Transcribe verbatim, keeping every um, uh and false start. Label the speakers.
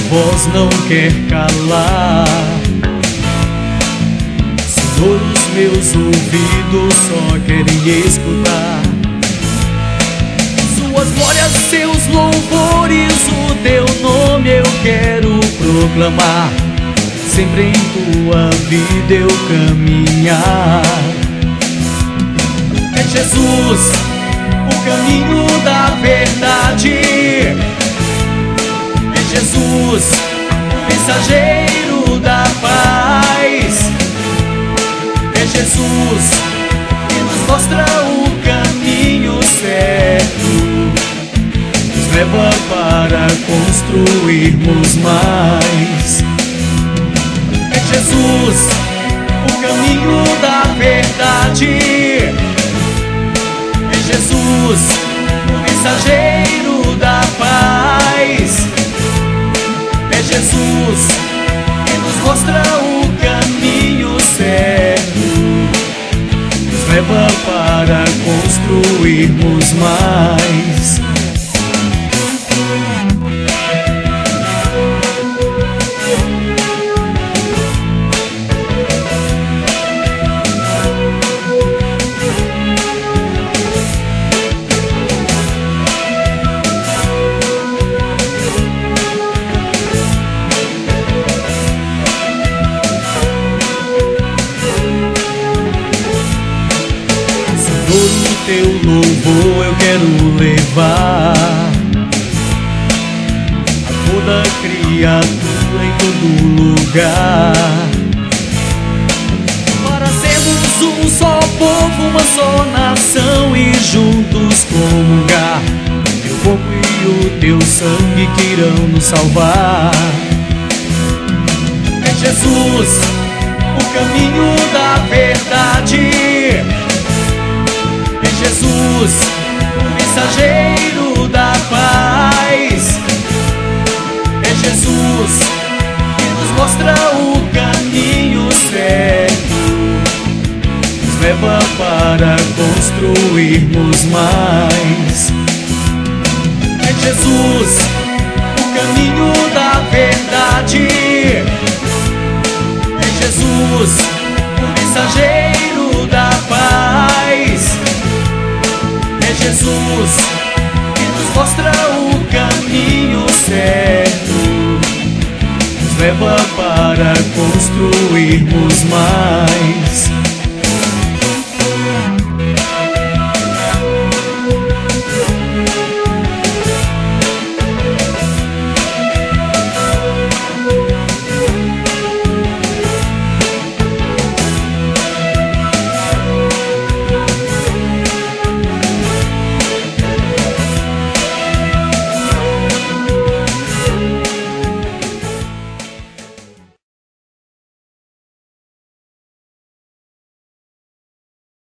Speaker 1: voz não quer calar. Senhor, os meus ouvidos só querem escutar Suas glórias, Seus louvores, o Teu nome eu quero proclamar. Sempre em Tua vida eu caminhar. É Jesus, o caminho da verdade. É Jesus, mensageiro da paz. É Jesus que nos mostra o caminho certo, nos leva para construirmos mais. É Jesus, o caminho da verdade. É Jesus, o mensageiro da paz. É Jesus que nos mostra o caminho certo, nos leva para construirmos mais. O Teu louvor eu quero levar a toda criatura em todo lugar, para sermos um só povo, uma só nação e juntos comungar. Teu corpo e o Teu sangue que irão nos salvar. É Jesus, o caminho da verdade. Jesus, o mensageiro da paz. É Jesus que nos mostra o caminho certo, nos leva para construirmos mais. É Jesus, o caminho da verdade. É Jesus, o mensageiro da paz. É Jesus que nos mostra o caminho certo, nos leva para construirmos mais.